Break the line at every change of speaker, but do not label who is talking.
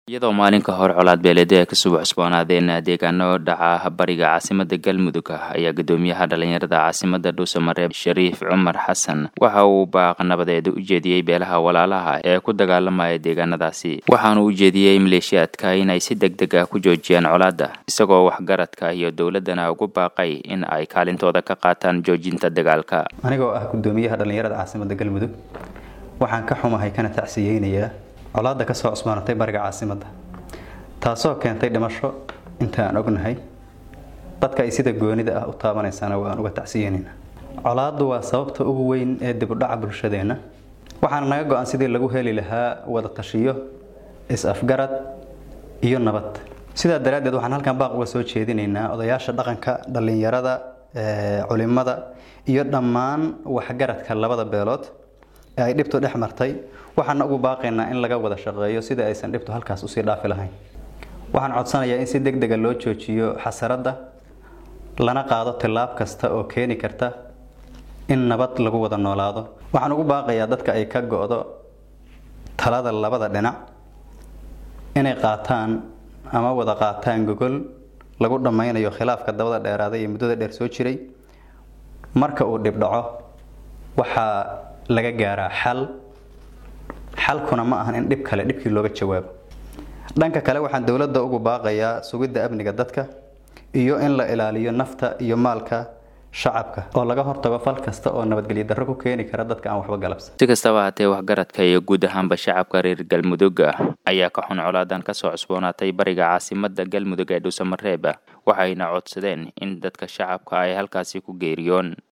iyadoo maalinka hore colaad beeleedyo ka soo cusboonaadeen deegaano dhaca bariga caasimadda Galmudug ayaa gudoomiyaha dhalinyarada caasimadda Dhuusamareeb Shariif Cumar Xasan waxa uu baaq nabadeed u jeediyay beelaha walaalaha ee ku dagaalamaya deegaanadaasi waxaana uu jeediyay maleeshiyaadka inay si degdeg ah ku joojiyaan colaadda isagoo waxgaradka iyo dawladana ugu baaqay in ay kaalintooda ka qaataan joojinta dagaalka.
Anigoo ah gudoomiyaha dhalinyarada caasimadda Galmudug waxaan ka xumahay kana tacsiyeenayaa colaadda ka soo cusboonaatay bariga caasimadda taasoo keentay dhimasho inta aan ognahay dadka ay sida goonida ah u taabanaysan waan uga tacsiyeenina. Colaaddu waa sababta ugu weyn ee dib u dhaca bulshadeena waxaana naga go'an sidii lagu heli lahaa wada tashiyo is-afgarad iyo nabad. Sidaa daraadeed waxaan halkan baaq uga soo jeedinaynaa odayaasha dhaqanka, dhalinyarada, culimada iyo dhammaan waxgaradka labada beelood ee ay dhibtu dhex martay. waxaan ugu baaqaynaa in laga wada shaqeeyo sida aysan dhibtu halkaas u sii dhaafi lahayn. waxaan codsanayaa in si degdeg ah loo joojiyo xasarada lana qaado tilaab kasta oo keeni karta in nabad lagu wada noolaado. waxaan ugu baaqayaa dadka ay ka go'do talada labada dhinac inay qaataan ama wada qaataan gogol lagu dhameynayo khilaafka dabada dheeraaday ee muddada dheer soo jiray. marka uu dhib dhaco waxa laga gaaraa xalkuna ma ahan in dhib kale dhibkii looga jawaabo. dhanka kale waxaan dawladda ugu baaqayaa sugidda amniga dadka iyo in la ilaaliyo nafta iyo maalka shacabka oo laga hortago fal kasta oo nabadgelyo darro ku keeni kara dadka aan waxba galabsan.
Si kastaba haatee waxgaradka iyo guud ahaanba shacabka reer Galmudug ayaa ka xun colaadan ka soo cusboonaatay bariga caasimadda Galmudug ee Dhuusamareeb waxayna codsadeen in dadka shacabka ay halkaasi ku geeriyoon.